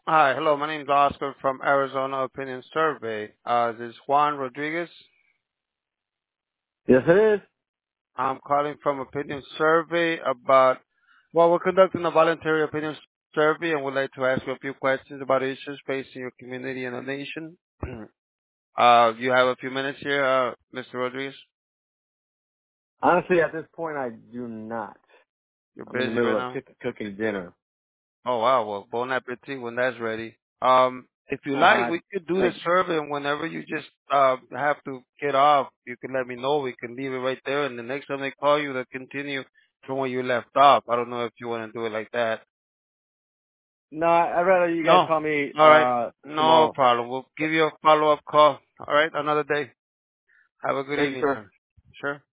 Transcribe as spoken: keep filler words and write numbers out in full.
Hi, hello. My name is Oscar from Arizona Opinion Survey. Uh, this is Juan Rodriguez. Yes, it is. I'm calling from Opinion Survey about, well, we're conducting a voluntary opinion survey and would like to ask you a few questions about issues facing your community and the nation. uh, you have a few minutes here, uh, Mister Rodriguez? Honestly, at this point, I do not. You're I'm in the busy right middle of now? cook- cooking dinner. Oh, wow. Well, bon appetit when that's ready. Um, if you like, Uh, we could do the like, survey, and whenever you just uh have to get off, you can let me know. We can leave it right there, and the next time they call you, they'll continue from where you left off. I don't know if you want to do it like that. no, I'd rather you guys No. call me All right. uh No tomorrow. problem. We'll give you a follow-up call. All right. Another day. Have a good Thank you, evening, sir. sir. Sure.